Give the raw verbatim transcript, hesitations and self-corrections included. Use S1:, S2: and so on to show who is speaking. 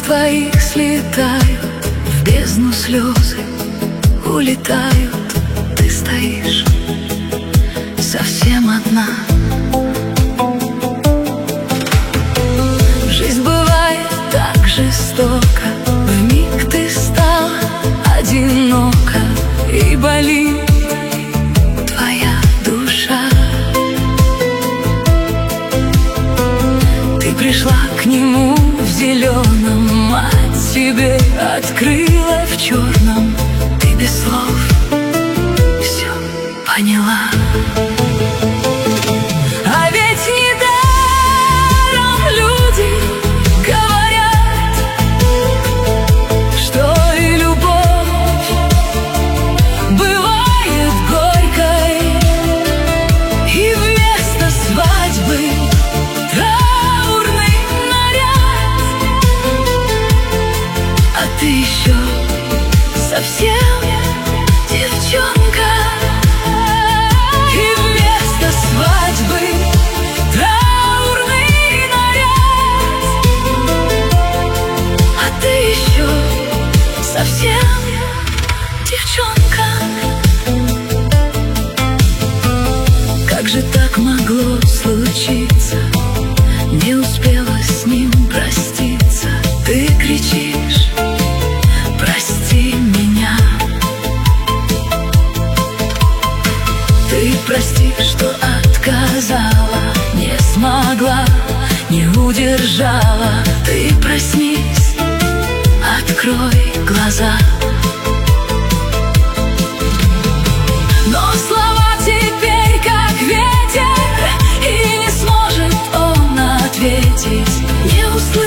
S1: твоих слетают в бездну слезы, улетают. Ты стоишь совсем одна. Жизнь бывает так жестока, вмиг ты стала одинока, и болит твоя душа. Ты пришла к нему в зеленом, мать тебе открыла в черном. Ты без слов все поняла. А ведь недаром люди говорят, что и любовь бывает горькой, и вместо свадьбы траурный наряд. А ты еще совсем девчонка, и вместо свадьбы траурный наряд. А ты еще совсем девчонка. Как же так могло случиться? Не успела с ним проститься. Ты кричишь: прости меня. Ты прости, что отказала, не смогла, не удержала. Ты проснись, открой глаза. Но слова теперь как ветер, и не сможет он ответить. Не услышит